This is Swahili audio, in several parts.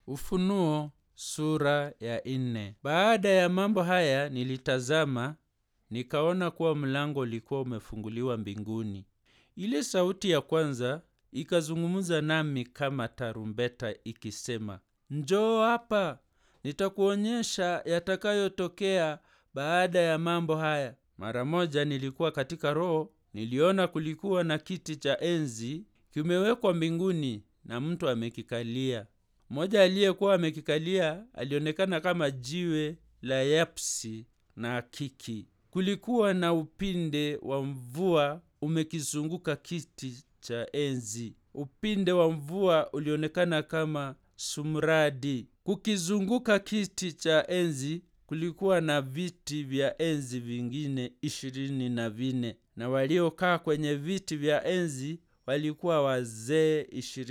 Ufunuo sura ya 4. Baada ya mambo haya nilitazama, nikaona kuwa mlango ulikuwa umefunguliwa mbinguni. Ile sauti ya kwanza ikazungumza nami kama tarumbeta ikisema, "Njoo hapa, nitakuonyesha yatakayotokea baada ya mambo haya." Mara moja nilikuwa katika roho, niliona kulikuwa na kiti cha enzi kimewekwa mbinguni na mtu amekikalia. Mmoja aliyekuwa amekikalia alionekana kama jiwe la yapsi na akiki. Kulikuwa na upinde wa mvua umekizunguka kiti cha enzi. Upinde wa mvua ulionekana kama sumradi. Kukizunguka kiti cha enzi kulikuwa na viti vya enzi vingine 24, na waliokaa kwenye viti vya enzi walikuwa wazee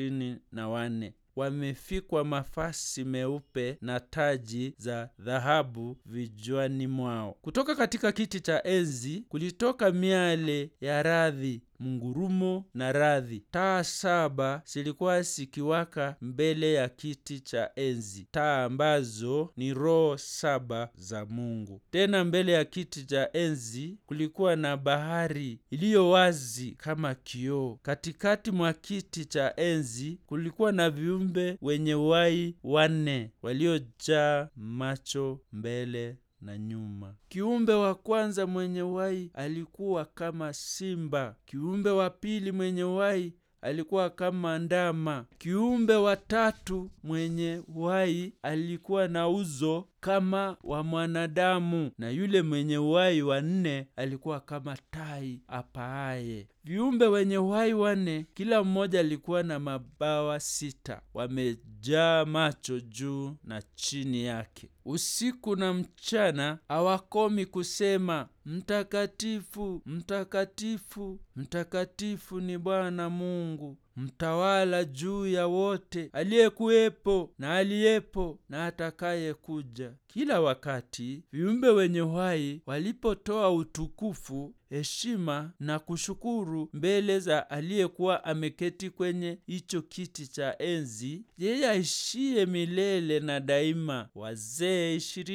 24. Wamefikwa mafasi meupe na taji za dhahabu vichwani mwao. Kutoka katika kiti cha enzi kulitoka miale ya radhi, mngurumo na radhi. Taa 7 zilikuwa zikiwaka mbele ya kiti cha enzi, taa ambazo ni roho 7 za Mungu. Tena mbele ya kiti cha enzi kulikuwa na bahari iliyo wazi kama kioo. Katikati mwa kiti cha enzi kulikuwa na viumbe wenye uhai 4 waliojaa macho mbele na nyuma. Kiumbe wa kwanza mwenye uhai alikuwa kama simba. Kiumbe wa pili mwenye uhai alikuwa kama ndama. Kiumbe wa tatu mwenye uhai alikuwa na uso kama wa mwanadamu, na yule mwenye uhai wa 4 alikuwa kama tai apaaye. Viumbe wenye uhai 4 kila mmoja alikuwa na mabawa 6, wamejaa macho juu na chini yake. Usiku na mchana hawakomi kusema, "Mtakatifu, mtakatifu, mtakatifu ni Bwana Mungu, mtawala juu ya wote, aliyekuwepo na aliyepo na atakaye kuja." Kila wakati viumbe wenye uhai walipotoa utukufu, heshima na kushukuru mbele za aliyekuwa ameketi kwenye hicho kiti cha enzi, yeye aishiye milele na daima, wazee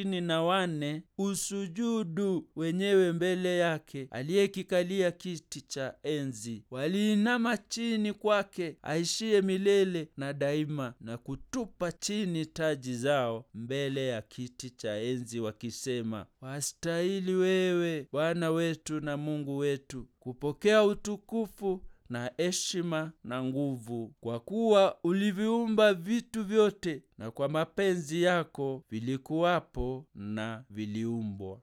24 usujudu wenyewe mbele yake aliyekikalia kiti cha enzi. Waliinama chini kwake aishiye milele na daima, na kutupa chini taji zao mbele ya kiti cha enzi wakisema, "Wastahili wewe, Bwana wetu na Mungu wetu, kupokea utukufu na heshima na nguvu, kwa kuwa uliviumba vitu vyote, na kwa mapenzi yako vilikuwapo na viliumbwa."